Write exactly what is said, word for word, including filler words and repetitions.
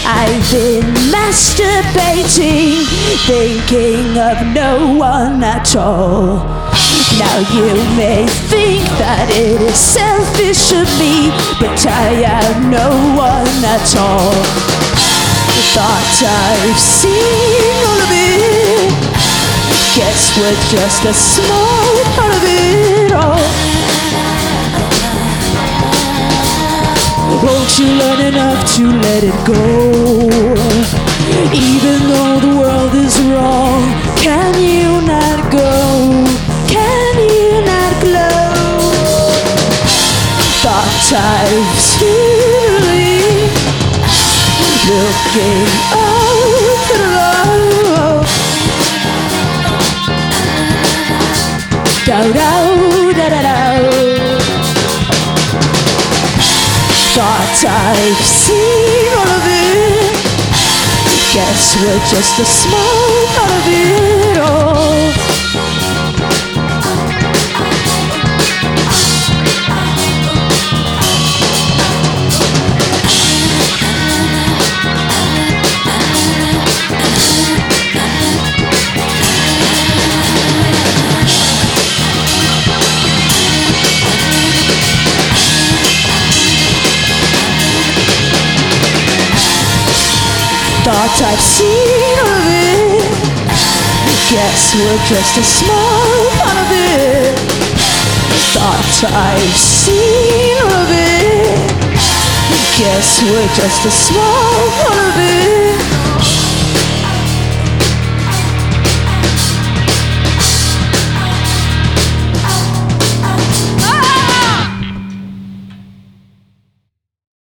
I've been masturbating, thinking of no one at all. Now you may think that it is selfish of me, but I am no one at all. Thought I've seen all of it, guess we're just a small part of it all. Won't you learn enough to let it go? Even though the world is wrong, can you not go? Can you not glow? Thought I've seen, looking up to the road. Da da da da da. Thought I've seen all of it, guess we're just a small part of it all. Thought I've seen all of it, guess we're just a small part of it. Thought I've seen all of it, guess we're just a small part of it.